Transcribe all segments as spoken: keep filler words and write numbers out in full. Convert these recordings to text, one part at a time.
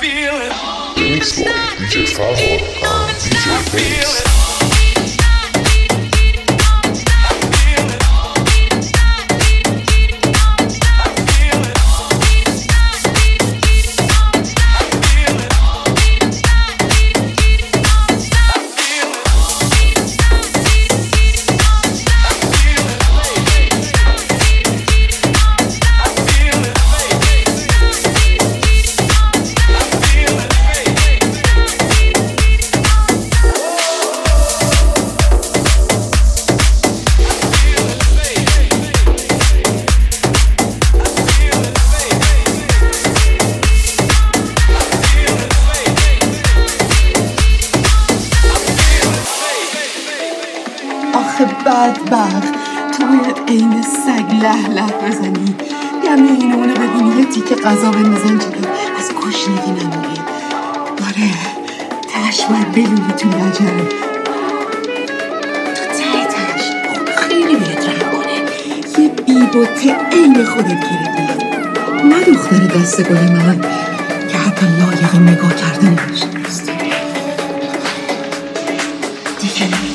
Mix by دی جی فرهاد and دی جی Bass. بدبخت تو باید عین سگ له له بزنی یه مهینونه ببینی یه تیکه غذا بندازن جلو از گشنگی نمیری. آره تش باید بلونی تو لجن تو ته تش خیلی بهت رحم کنه یه بیبوته عین خودت گیره نه دختر دست گل من که حتی لایق نگاه کردنش نیست دیگه نمیدونی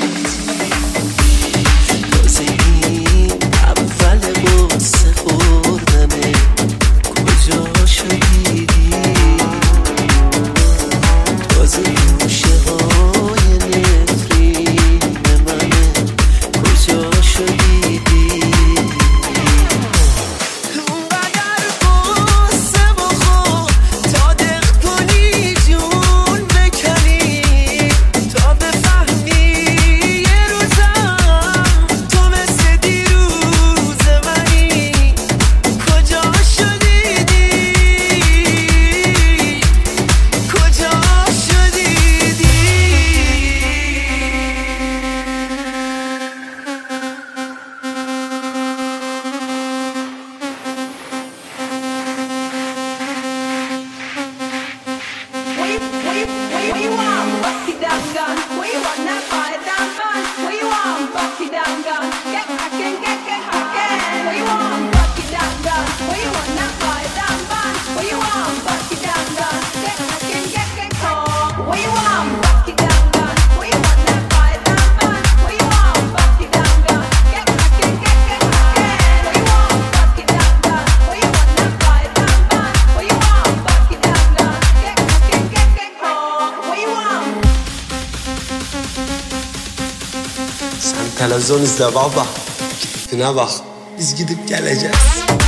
Televizyonizde baba keyfine bak biz gidip geleceğiz.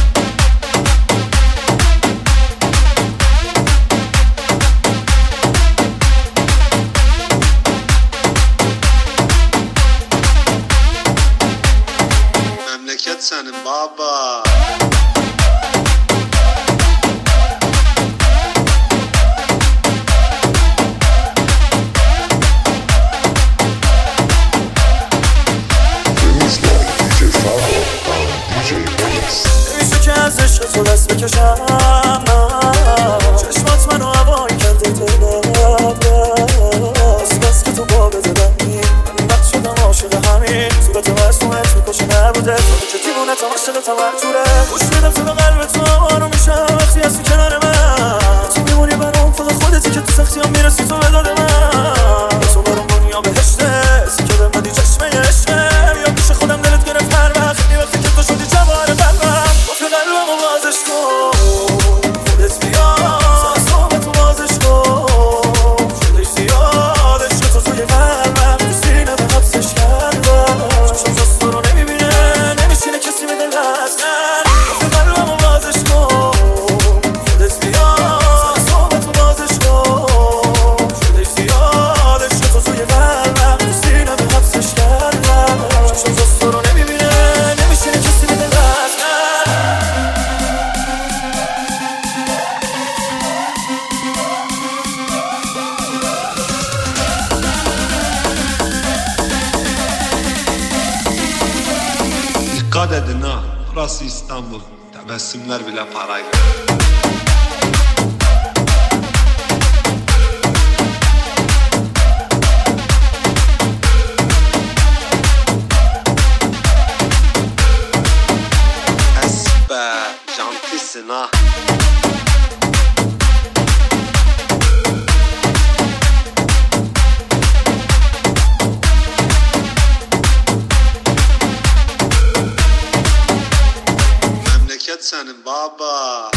Memleket senin baba. تو دست بکشم چشمات منو هوایی کرده دلم بس بس که تو با بزدمی من بد شدم عاشق همین صورت مرسومت میکشه نبوده تو که دیوونت هم عاشقت هم هرجوره گوش میدم تو به قلب تو آروم میشم وقتی هستی کنار من تو میمونی برام فقط خودتی که تو سختی هم میرسی تو به داد من تو برام دنیا بهشته سی که بمدی چشمه عشقه یا پیش خودم دلت گرفت هر وقت خیلی وقتی که تو شدی جوار قلبم گفت قلبمو بازش کن خودت بیا ساسامه تو بازش کن شدش زیادش که تو توی قلبم تو سینه به حبسش کردم چشم جز تو رو نمیبینه نمیشینه کسی به دل هست گفت قلبمو بازش کن خودت بیا ساسامه تو بازش کن شدش زیادش که تو توی قلبم تو سینه به حبسش کردم چشم جز تو رو نمیبینه نمیشینه کسی به دل هست Dikkat edin ha, burası İstanbul. Tebessümler bile parayla. Es be, jantisin ha. بابا.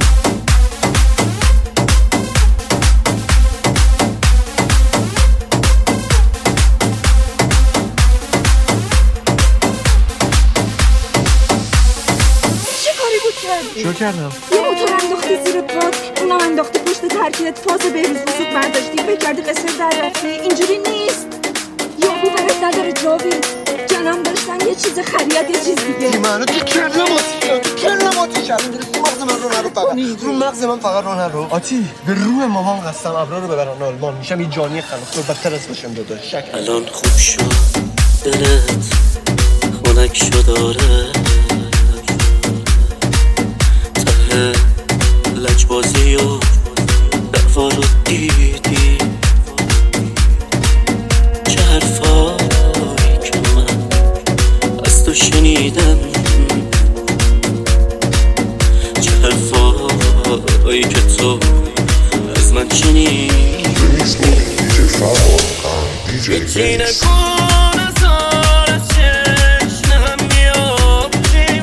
شو کردم؟ یه موتور انداختی زیر پات، اونم انداختی پشت ترکیت، فاز بهروز بسود برداشتی، فکر کردی قصر در رفتی. اینجوری نیست. یابو برات نداره جاوید. جنم داشتن یه چیز خرید یه چیز دیگه. منو تو کلماتی کرد تو کلماتی کرد رو مغز من رو نرو فقط رو مغز من فقط رو نرو. آتی به روح مامان قسم ابرا رو ببرن آلمان میشم یه جانی خلاص بدتر از باشم داده شک. الان خوب شد دلت خنک شد آره ته لجبازی و دعوا رو دیدی چه حرفایی که من از تو شنیدم چه حرفایی که تو از من شنیدی هیچی نکن ازار از چشم میابیم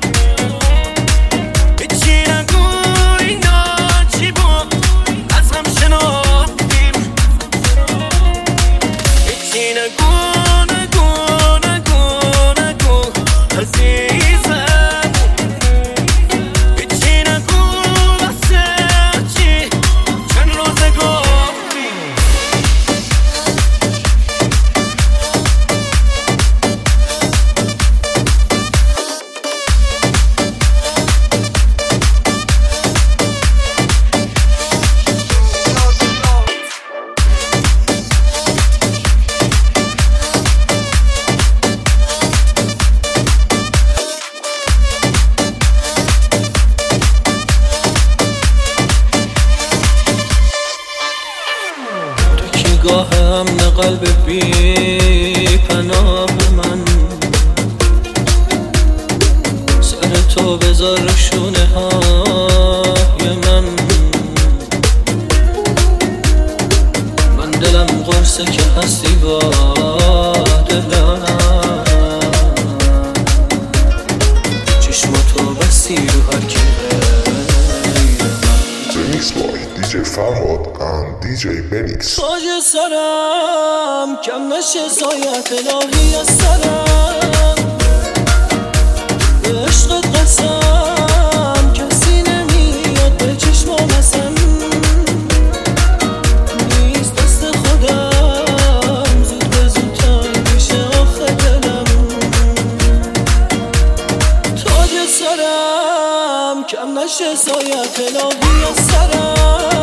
هیچی نگو اینا چی بود از هم شناختیم هیچی نگو نگو نگو نگو عزیزم هیچی نگو واسه چی چند روزه گفتیم گاه امن قلب بی پناه من سر تو بذار شونه های من من دلم قرصه که هستی با دلانم چشماتو بستی رو هر کی Remix by دی جی فرهاد and دی جی Benix. تاج سرم کم نشه سایت الهی از سرم به عشقت قسم کسی نمیاد به چشمام اصلا نیست دست خودم زود به زود تنگ میشه آخه دلم تاج سرم کم نشه سایت الهی از سرم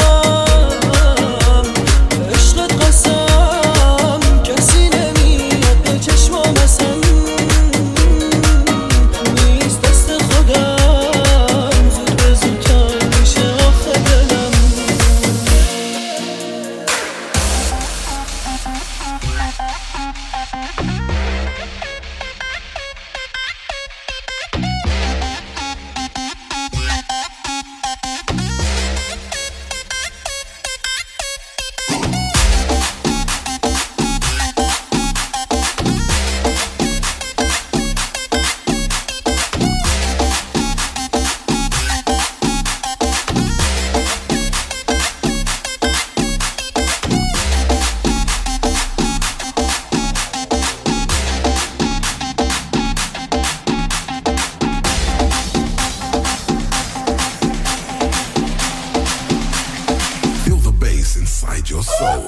Inside your soul.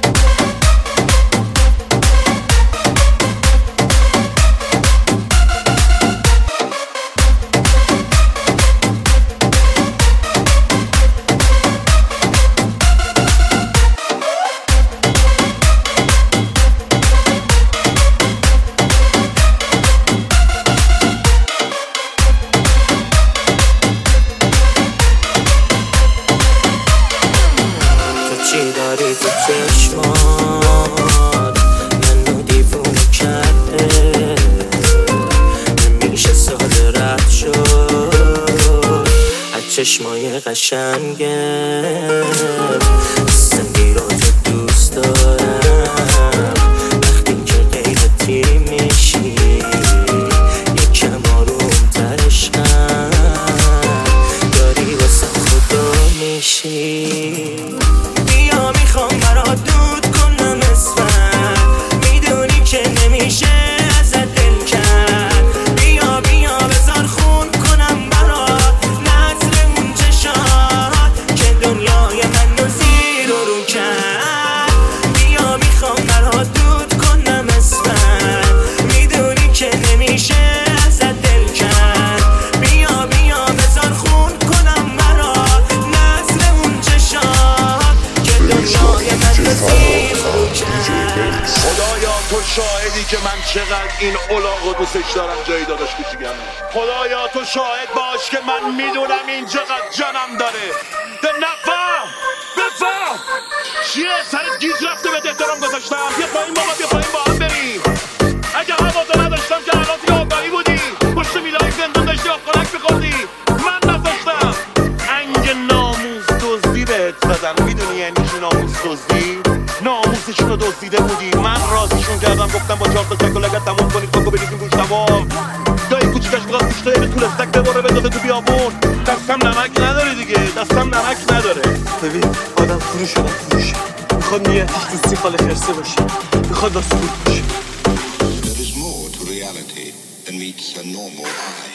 چی داری تو چشمات منو دیوونه کرده نمیشه ساده رد شد از چشمای قشنگم زندگی رو تو دوست دارم وقتی که غیرتی میشی یکم آروم تر عشقم باشی. بیا میخوام برات دود کنم اسمت، میدونی که نمیشه ازت دل کرد. بیا بیا بذار خون کنم برات نسل اون چشات که دنیای من رو زیر و رو کرد. بیا میخوام برات دود کنم اسمت، میدونی که نمیشه ازت دل کرد. بیا بیا بذار خون کنم برات نسل اون چشات که دنیای من رو زیر و رو کرد. خدایا تو شاهدی که من چقدر این الاغو دوستش دارم جایی داداش کوچیکم. خدایا تو شاهد باش که من میدونم این چقدر جانم داره. ده نفهم بفهم چیه سرت گیج رفته به احترام گذاشتم. بیا پایین بابا بیا پایین با هم بریم. اگه حواسو نداشتم که الان توی آگاهی بودی پشت میلای زندون داشتی آب خنک میخوردی. من نذاشتم انگ ناموس دزدی بهت زدن. میدونی یعنی چی ناموس دزدی؟ ناموسشون رو دزدیده بودی. من رازیشون کردم گفتم با چهار تا چک و لگت تموم کنید کاکو بریزیم روش تمام. دایی کوچیکش میخواست گوشتای به طول استک بباره بندازه تو بیابون. دستم نمک نداره دیگه، دستم نمک نداره. ببین آدم فروش آدم فروشه، میخواد نیتش دوستی خاله خرسه باشه، میخواد با سکوت باشه. There is more to reality than meets a normal eye.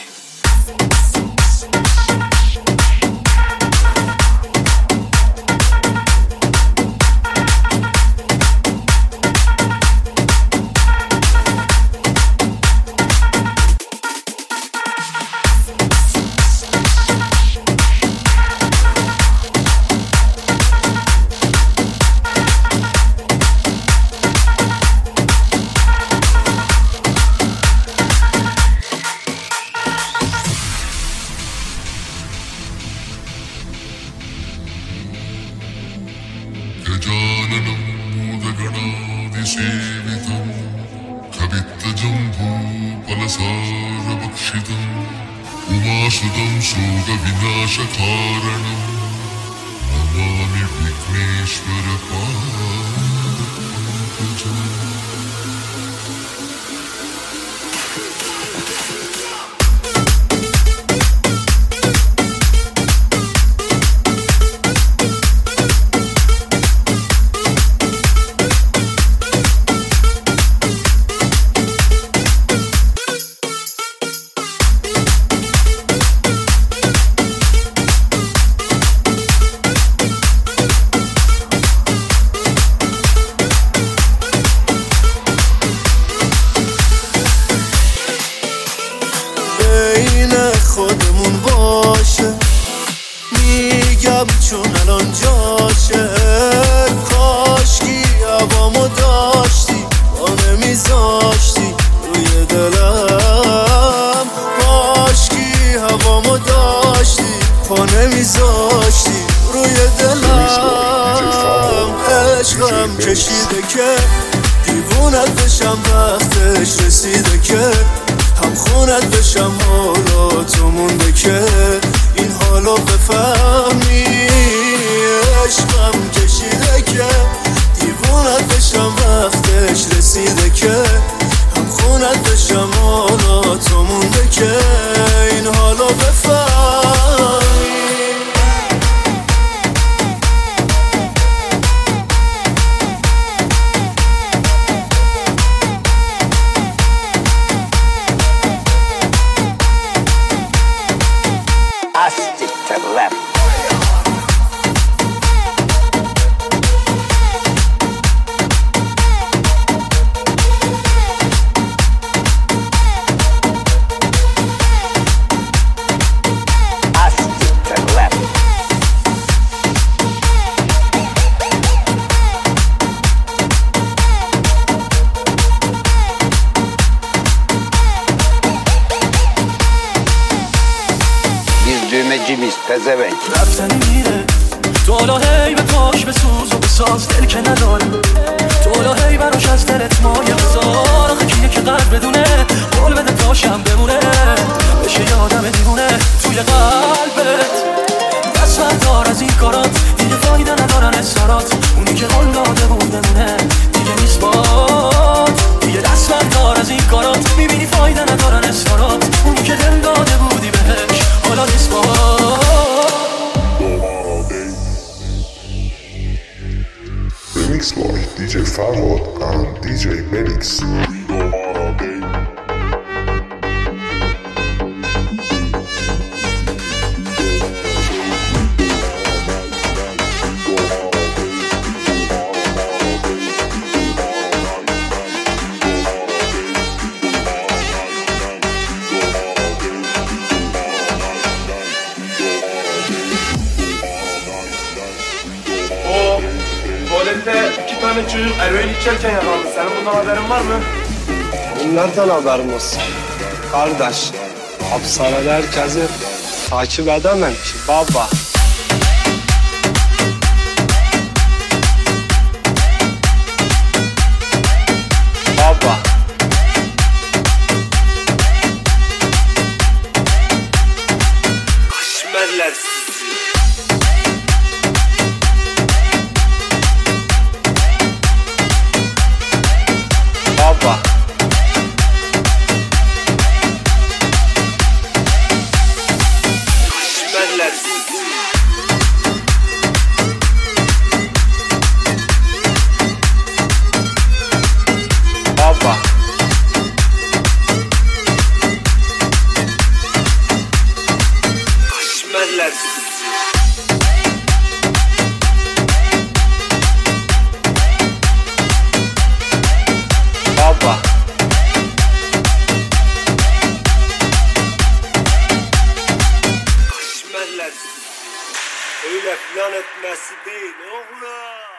رفتنی میره تو حالا هی به پاش بسوز و بساز دل که نداره تو حالا هی براش از دلت مایه بذار آخه کیه که قدر بدونه قول بده پاشم بمونه بشه یادم دیوونه توی قلبت دست بردار از این کارات دیگه فایده ندارن اصرارات اونی که قول داده بود بمونه دیگه نیست باد دیگه دست بردار از این کارات میبینی فایده ندارن اصرارات اونی که دل داده بودی بهش حالا نیست باد O tuvalette iki tane çocuk eroin içerken yakalandı. Senin bundan haberin var mı? Nereden haberim olsun? Kardeş, hapishanede herkesi takip edemem ki baba. Baba. Kaşmerler sizi. Baba. Kaşmerler sizi. Baba. Kaşmerler sizi. Baba. Kaşmerler sizi. Öyle plan etmesi değil oğlum.